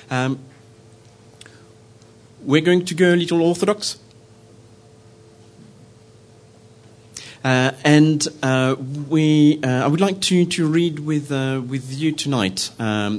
We're going to go a little orthodox. I would like to read with you tonight a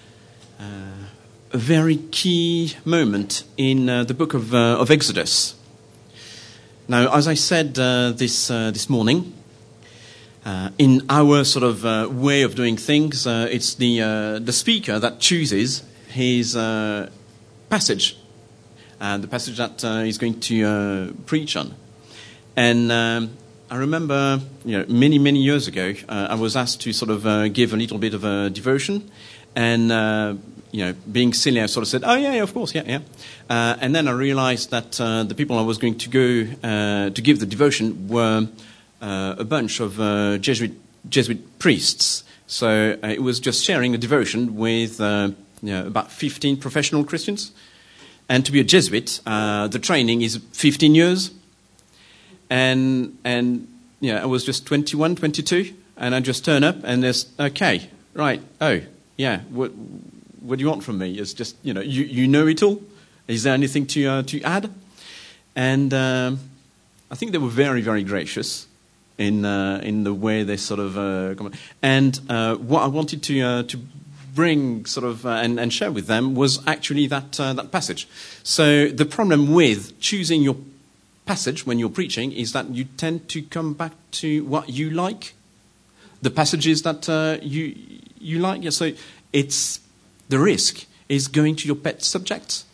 very key moment in the book of Exodus. Now, as I said this morning, in our sort of way of doing things, it's the speaker that chooses his passage, the passage that he's going to preach on. And I remember, many years ago, I was asked to sort of give a little bit of a devotion, and being silly, I sort of said, "Oh yeah, of course, yeah." And then I realized that the people I was going to go to give the devotion were a bunch of Jesuit priests. So it was just sharing a devotion with about 15 professional Christians. And to be a Jesuit, the training is 15 years. And I was just 21, 22, and I just turn up and there's, okay, right, oh, yeah, what do you want from me? It's just, you know it all. Is there anything to add? And I think they were very, very gracious in the way they sort of come. And what I wanted to bring sort of and share with them was actually that passage. So the problem with choosing your passage when you're preaching is that you tend to come back to what you like, the passages that you like. Yeah, so it's the risk is going to your pet subjects.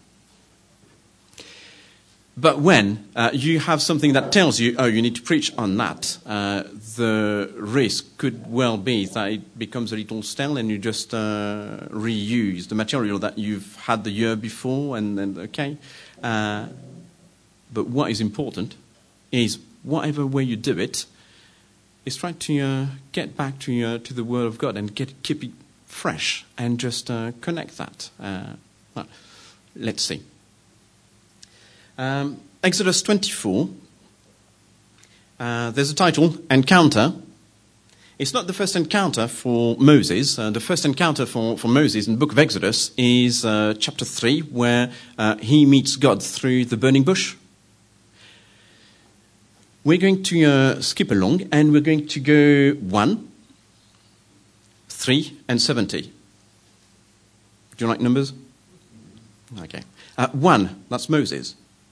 But when you have something that tells you, oh, you need to preach on that, the risk could well be that it becomes a little stale and you just reuse the material that you've had the year before and then, okay. But what is important is whatever way you do it, is try to get back to the Word of God and keep it fresh and just connect that. Well, let's see. Exodus 24, there's a title, Encounter. It's not the first encounter for Moses. The first encounter for Moses in the book of Exodus is chapter 3, where he meets God through the burning bush. We're going to skip along, and we're going to go 1, 3, and 70. Do you like numbers? Okay. 1, that's Moses.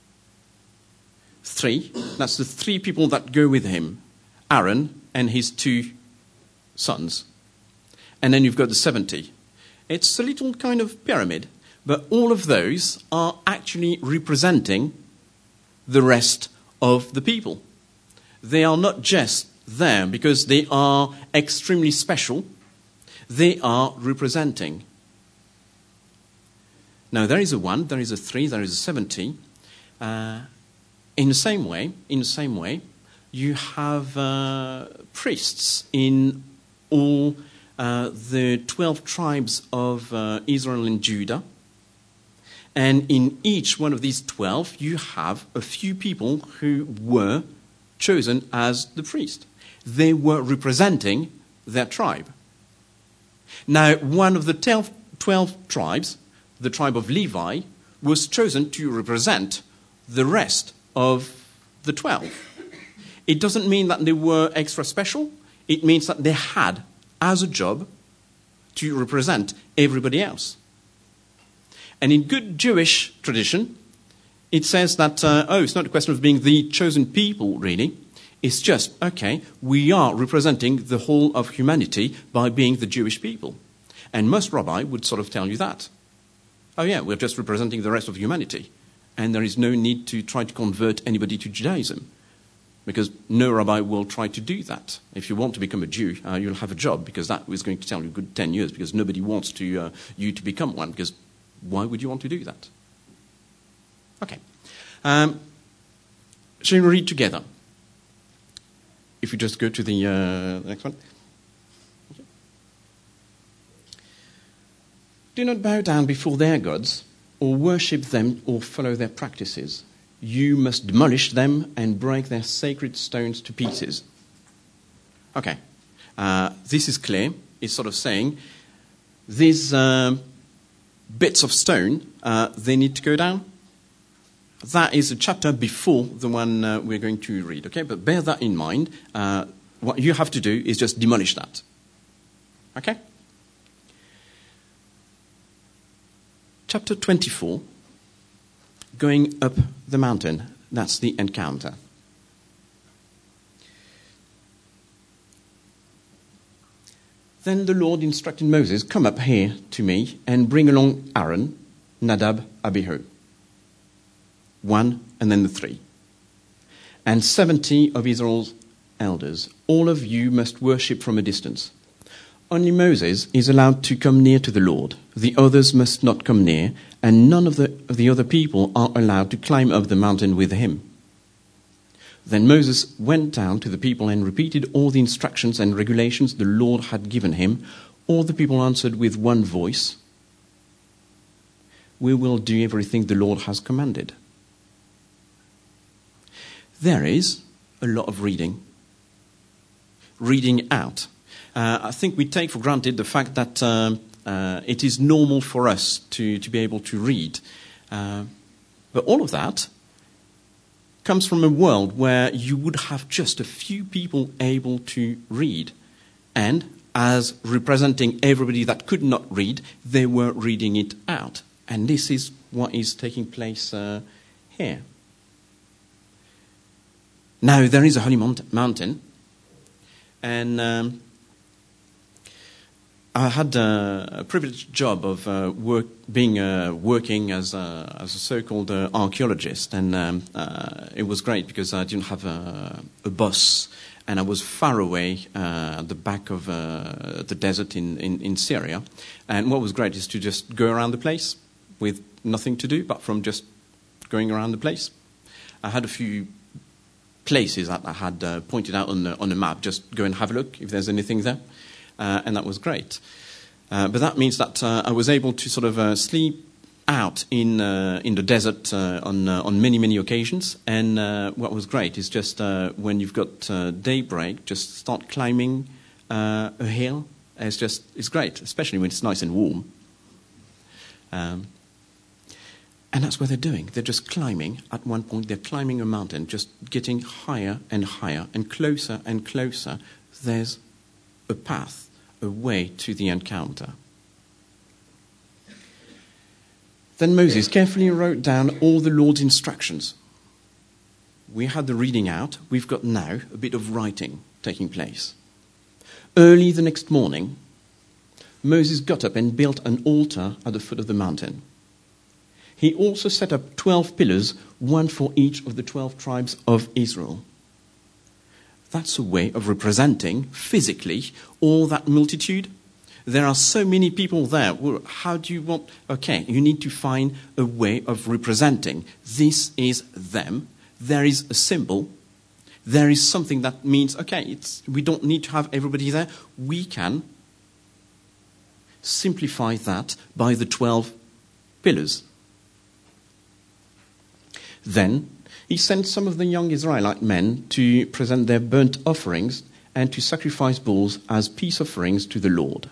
3, that's the 3 people that go with him, Aaron and his 2 sons. And then you've got the 70. It's a little kind of pyramid, but all of those are actually representing the rest of the people. They are not just there because they are extremely special. They are representing. Now, there is a 1, there is a 3, there is a 70. In the same way, you have priests in all the 12 tribes of Israel and Judah. And in each one of these 12, you have a few people who were chosen as the priest. They were representing their tribe. Now, one of the 12 tribes, the tribe of Levi, was chosen to represent the rest of the 12. It doesn't mean that they were extra special. It means that they had as a job to represent everybody else. And in good Jewish tradition, it says that, it's not a question of being the chosen people, really. It's just, okay, we are representing the whole of humanity by being the Jewish people. And most rabbi would sort of tell you that. Oh yeah, we're just representing the rest of humanity. And there is no need to try to convert anybody to Judaism, because no rabbi will try to do that. If you want to become a Jew, you'll have a job, because that is going to tell you a good 10 years, because nobody wants you to become one, because why would you want to do that? Okay. Shall we read together? If you just go to the next one. Okay. Do not bow down before their gods, or worship them, or follow their practices. You must demolish them and break their sacred stones to pieces. Okay. This is clear. It's sort of saying these bits of stone, they need to go down. That is a chapter before the one we're going to read, okay? But bear that in mind. What you have to do is just demolish that. Okay? Chapter 24, going up the mountain. That's the encounter. Then the Lord instructed Moses, come up here to me and bring along Aaron, Nadab, Abihu. 1 and then the 3. And 70 of Israel's elders. All of you must worship from a distance. Only Moses is allowed to come near to the Lord. The others must not come near, and none of the other people are allowed to climb up the mountain with him. Then Moses went down to the people and repeated all the instructions and regulations the Lord had given him. All the people answered with one voice, we will do everything the Lord has commanded. There is a lot of reading out. I think we take for granted the fact that it is normal for us to be able to read. But all of that comes from a world where you would have just a few people able to read. And as representing everybody that could not read, they were reading it out. And this is what is taking place here. Now, there is a holy mountain, and I had a privileged job of working as a so-called archaeologist, and it was great because I didn't have a bus, and I was far away at the back of the desert in Syria. And what was great is to just go around the place with nothing to do, apart from just going around the place. I had a few places that I had pointed out on the map. Just go and have a look if there's anything there. And that was great. But that means that I was able to sort of sleep out in the desert on many occasions. And what was great is just when you've got daybreak, just start climbing a hill. It's great, especially when it's nice and warm. And that's what they're doing. They're just climbing. At one point, they're climbing a mountain, just getting higher and higher, and closer. There's a path, a way to the encounter. Then Moses carefully wrote down all the Lord's instructions. We had the reading out. We've got now a bit of writing taking place. Early the next morning, Moses got up and built an altar at the foot of the mountain. He also set up 12 pillars, one for each of the 12 tribes of Israel. That's a way of representing physically all that multitude. There are so many people there. Well, how do you want... Okay, you need to find a way of representing. This is them. There is a symbol. There is something that means, okay, we don't need to have everybody there. We can simplify that by the 12 pillars. Then he sent some of the young Israelite men to present their burnt offerings and to sacrifice bulls as peace offerings to the Lord.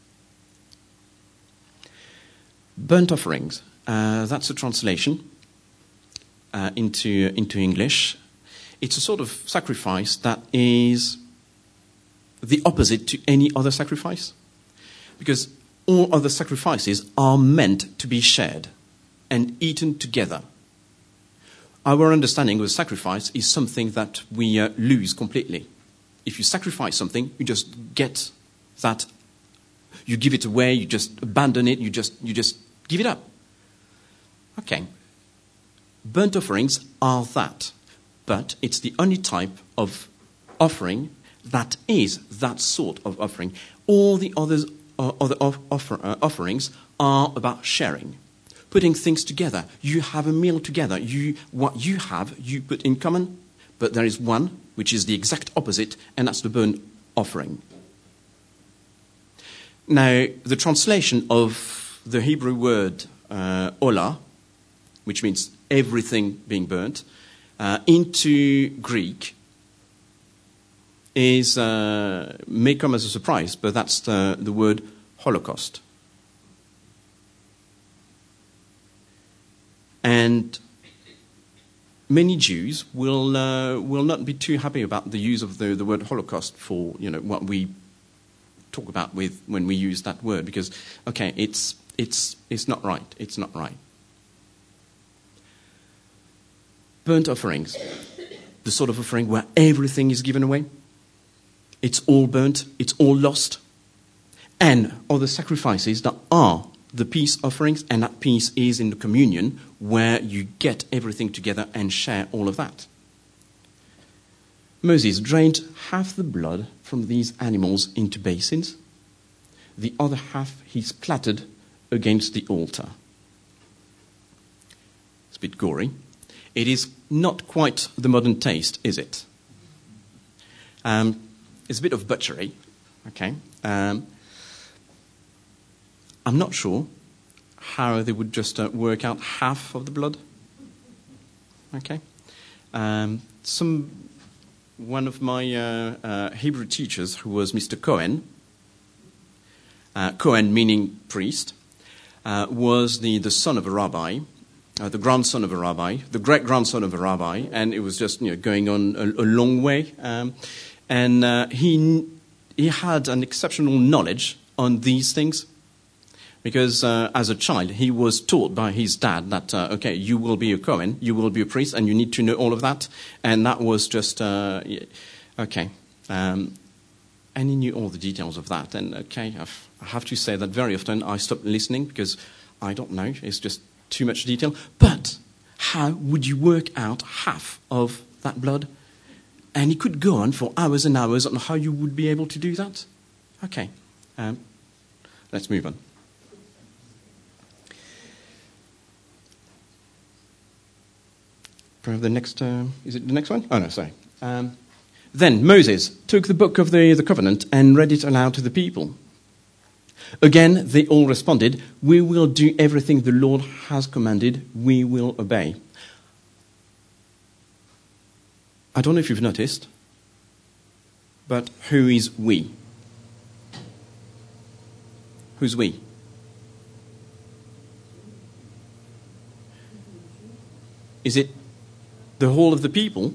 Burnt offerings, that's a translation into English. It's a sort of sacrifice that is the opposite to any other sacrifice. Because all other sacrifices are meant to be shared and eaten together. Our understanding of sacrifice is something that we lose completely. If you sacrifice something, you just get that. You give it away, you just abandon it, you just give it up. Okay. Burnt offerings are that. But it's the only type of offering that is that sort of offering. All the other offerings are about sharing. Putting things together. You have a meal together. What you have, you put in common. But there is one, which is the exact opposite, and that's the burnt offering. Now, the translation of the Hebrew word olah, which means everything being burnt, into Greek may come as a surprise, but that's the word Holocaust. And many Jews will not be too happy about the use of the word Holocaust for what we talk about when we use that word, because it's not right. It's not right. Burnt offerings, the sort of offering where everything is given away. It's all burnt. It's all lost. And other sacrifices that are the peace offerings, and that peace is in the communion where you get everything together and share all of that. Moses drained half the blood from these animals into basins. The other half he splattered against the altar. It's a bit gory. It is not quite the modern taste, is it? It's a bit of butchery, okay? I'm not sure how they would just work out half of the blood, okay? One of my Hebrew teachers, who was Mr. Cohen, Cohen meaning priest, was the son of a rabbi, the grandson of a rabbi, the great-grandson of a rabbi, and it was just going on a long way. And he had an exceptional knowledge on these things, because as a child he was taught by his dad that you will be a Cohen, you will be a priest, and you need to know all of that. And that was just okay. And he knew all the details of that. And I have to say that very often I stop listening because I don't know. It's just too much detail. But how would you work out half of that blood? And he could go on for hours and hours on how you would be able to do that. Okay, let's move on. Perhaps the next, is it the next one? Oh no, sorry. Then Moses took the book of the covenant and read it aloud to the people. Again, they all responded, "We will do everything the Lord has commanded. We will obey." I don't know if you've noticed, but who is we? Who's we? Is it the whole of the people?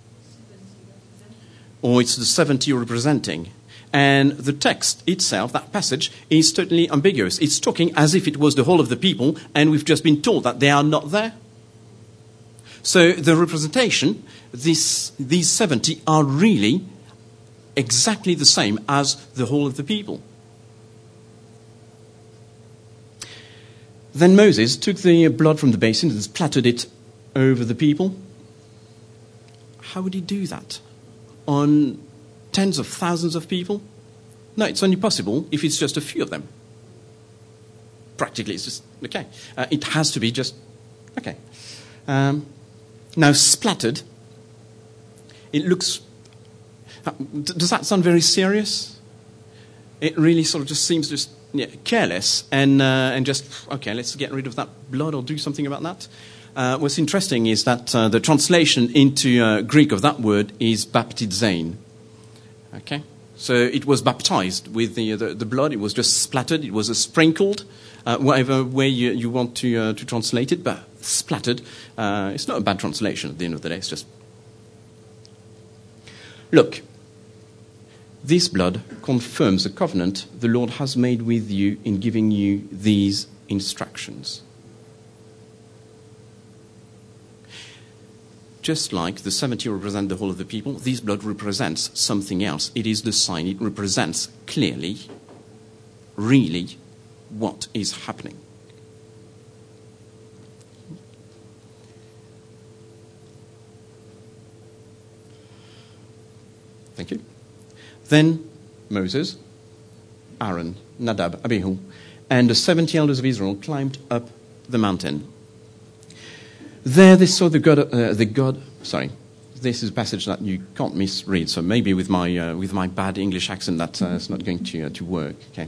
Or it's the 70 representing? And the text itself, that passage, is totally ambiguous. It's talking as if it was the whole of the people, and we've just been told that they are not there. So the representation, these 70 are really exactly the same as the whole of the people. Then Moses took the blood from the basin and splattered it over the people. How would he do that? On tens of thousands of people? No, it's only possible if it's just a few of them. Practically, it's just, okay. It has to be just, okay. Now, splattered, it looks, does that sound very serious? It really sort of just seems just careless and just, okay, let's get rid of that blood or do something about that. What's interesting is that the translation into Greek of that word is baptizein. Okay? So it was baptized with the blood. It was just splattered. It was sprinkled, whatever way you want to translate it, but splattered. It's not a bad translation at the end of the day. It's just... Look, this blood confirms the covenant the Lord has made with you in giving you these instructions. Just like the 70 represent the whole of the people, this blood represents something else. It is the sign. It represents clearly, really, what is happening. Thank you. Then Moses, Aaron, Nadab, Abihu, and the 70 elders of Israel climbed up the mountain. There they saw the God. Sorry, this is a passage that you can't misread. So maybe with my bad English accent, that's not going to work. Okay.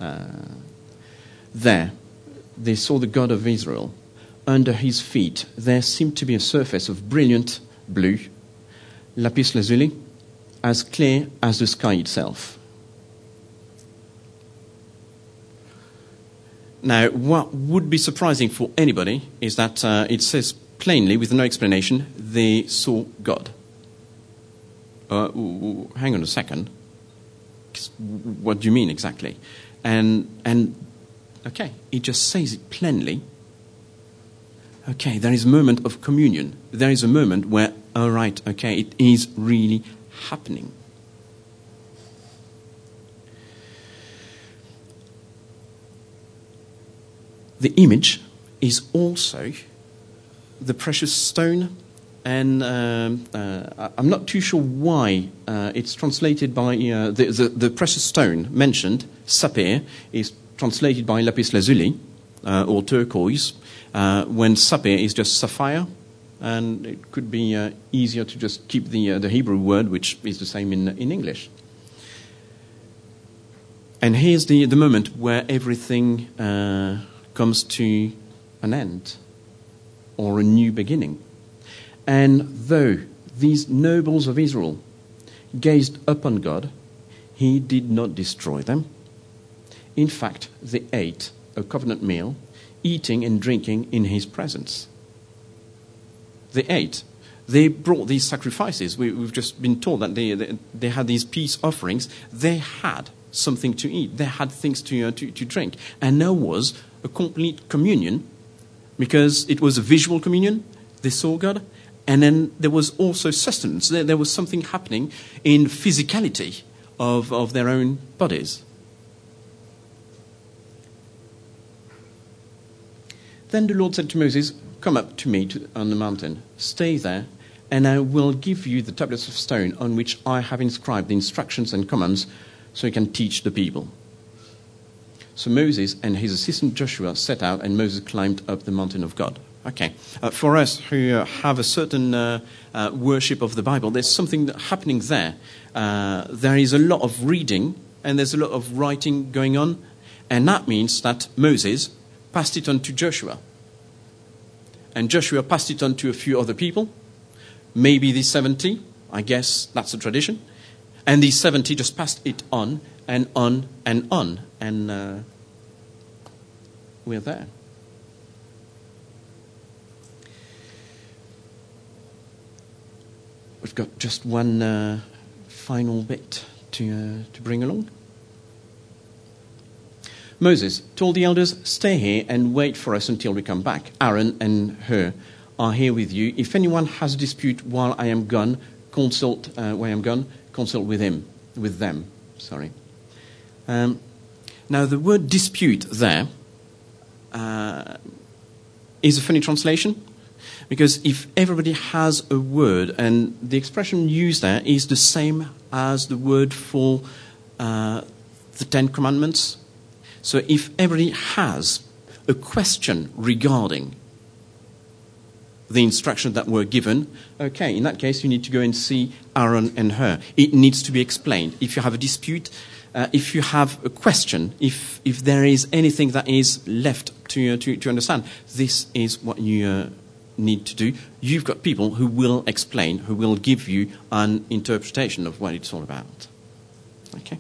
There, they saw the God of Israel. Under his feet, there seemed to be a surface of brilliant blue, lapis lazuli, as clear as the sky itself. Now, what would be surprising for anybody is that it says plainly, with no explanation, they saw God. Hang on a second. What do you mean exactly? And okay, it just says it plainly. Okay, there is a moment of communion. There is a moment where, all right, okay, it is really happening. The image is also the precious stone, and I'm not too sure why it's translated by the precious stone mentioned, sapphire, is translated by lapis lazuli or turquoise, when sapphire is just sapphire, and it could be easier to just keep the Hebrew word, which is the same in English. And here's the moment where everything comes to an end, or a new beginning. And though these nobles of Israel gazed upon God, he did not destroy them. In fact, they ate a covenant meal, eating and drinking in his presence. They ate. They brought these sacrifices. We've just been told that they had these peace offerings. They had something to eat. They had things to drink. And there was a complete communion, because it was a visual communion. They saw God. And then there was also sustenance. There was something happening in physicality of their own bodies. Then the Lord said to Moses, "Come up to me on the mountain, stay there, and I will give you the tablets of stone on which I have inscribed the instructions and commands, so you can teach the people." So Moses and his assistant Joshua set out, and Moses climbed up the mountain of God. Okay, for us who have a certain worship of the Bible, there's something happening there. There is a lot of reading, and there's a lot of writing going on, and that means that Moses passed it on to Joshua. And Joshua passed it on to a few other people, maybe these 70, I guess that's a tradition. And these 70 just passed it on and on and on. And we're there. We've got just one final bit to bring along. Moses told the elders, "Stay here and wait for us until we come back. Aaron and Hur are here with you. If anyone has a dispute while I am gone, consult with them. Sorry. Now, the word dispute there is a funny translation, because if everybody has a word, and the expression used there is the same as the word for the Ten Commandments. So if everybody has a question regarding the instructions that were given, okay, in that case you need to go and see Aaron and Hur. It needs to be explained. If you have a dispute, if you have a question, if there is anything that is left to understand, this is what you need to do. You've got people who will explain, who will give you an interpretation of what it's all about. Okay?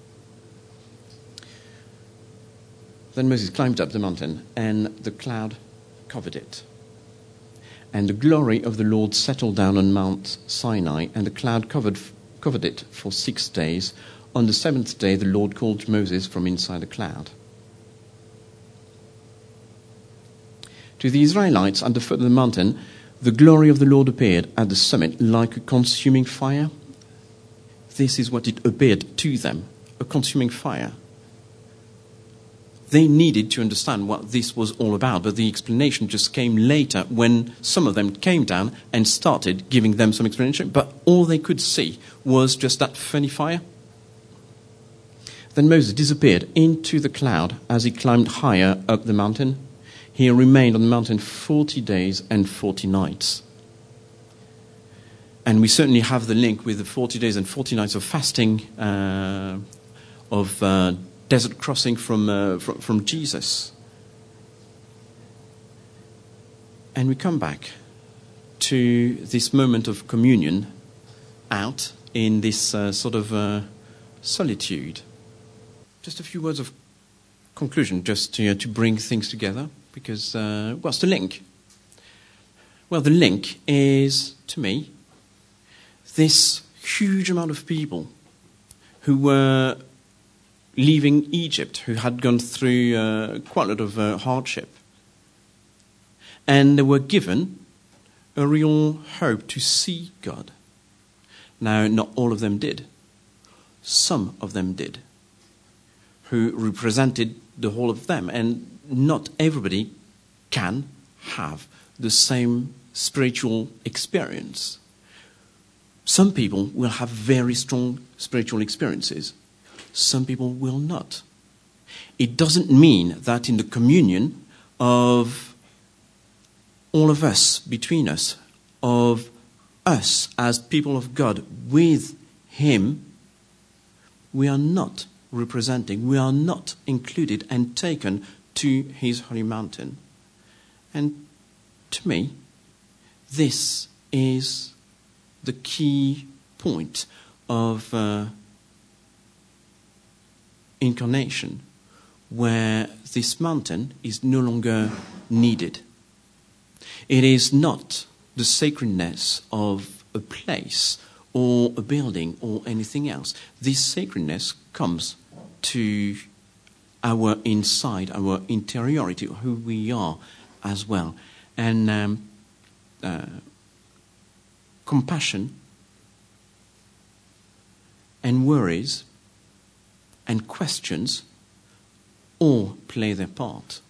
Then Moses climbed up the mountain, and the cloud covered it. And the glory of the Lord settled down on Mount Sinai, and the cloud covered it for 6 days. On the 7th day, the Lord called to Moses from inside the cloud. To the Israelites at the foot of the mountain, the glory of the Lord appeared at the summit like a consuming fire. This is what it appeared to them, a consuming fire. They needed to understand what this was all about, but the explanation just came later when some of them came down and started giving them some explanation, but all they could see was just that funny fire. Then Moses disappeared into the cloud as he climbed higher up the mountain. He remained on the mountain 40 days and 40 nights. And we certainly have the link with the 40 days and 40 nights of fasting, of desert crossing from Jesus. And we come back to this moment of communion out in this sort of solitude. Just a few words of conclusion, just to bring things together, because what's the link? Well, the link is, to me, this huge amount of people who were leaving Egypt, who had gone through quite a lot of hardship. And they were given a real hope to see God. Now, not all of them did. Some of them did, who represented the whole of them. And not everybody can have the same spiritual experience. Some people will have very strong spiritual experiences. Some people will not. It doesn't mean that in the communion of all of us, between us, of us as people of God with Him, we are not representing, we are not included and taken to His holy mountain. And to me, this is the key point of incarnation, where this mountain is no longer needed. It is not the sacredness of a place or a building or anything else. This sacredness comes to our inside, our interiority, who we are as well. And compassion and worries and questions all play their part.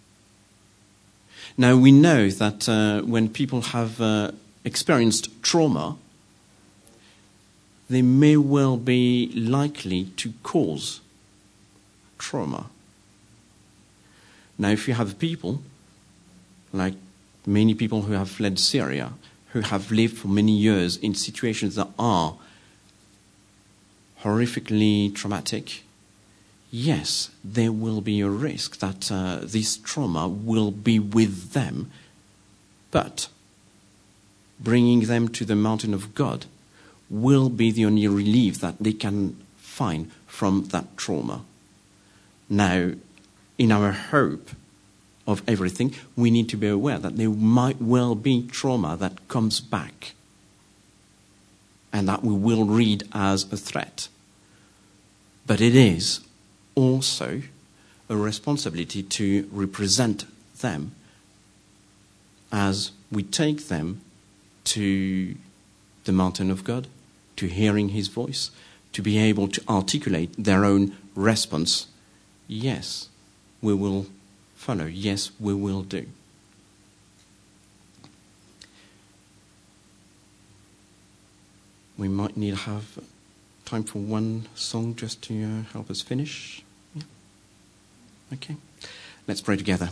Now, we know that when people have experienced trauma, they may well be likely to cause trauma. Now, if you have people, like many people who have fled Syria, who have lived for many years in situations that are horrifically traumatic, yes, there will be a risk that this trauma will be with them, but bringing them to the mountain of God will be the only relief that they can find from that trauma. Now, in our hope of everything, we need to be aware that there might well be trauma that comes back and that we will read as a threat. But it is also a responsibility to represent them as we take them to the mountain of God, to hearing His voice, to be able to articulate their own response. Yes, we will follow. Yes, we will do. We might need to have time for one song just to help us finish. Yeah. Okay. Let's pray together.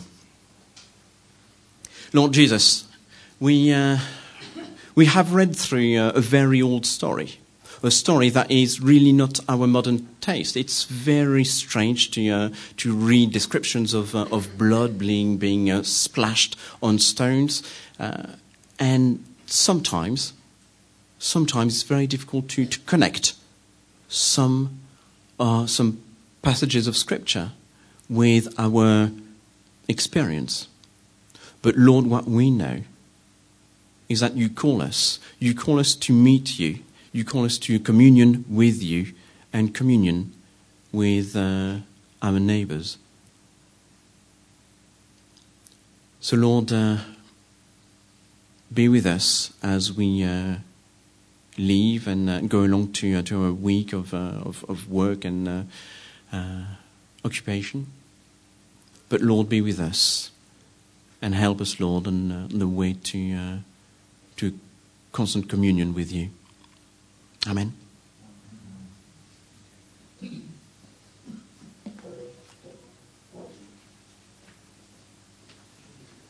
Lord Jesus, we have read through a very old story, a story that is really not our modern taste. It's very strange to read descriptions of blood being splashed on stones, and sometimes it's very difficult to connect some passages of Scripture with our experience. But Lord, what we know is that you call us to meet you, you call us to communion with you and communion with our neighbours. So Lord, be with us as we leave and go along to a week of work and occupation. But Lord, be with us and help us, Lord, on the way to constant communion with you. Amen.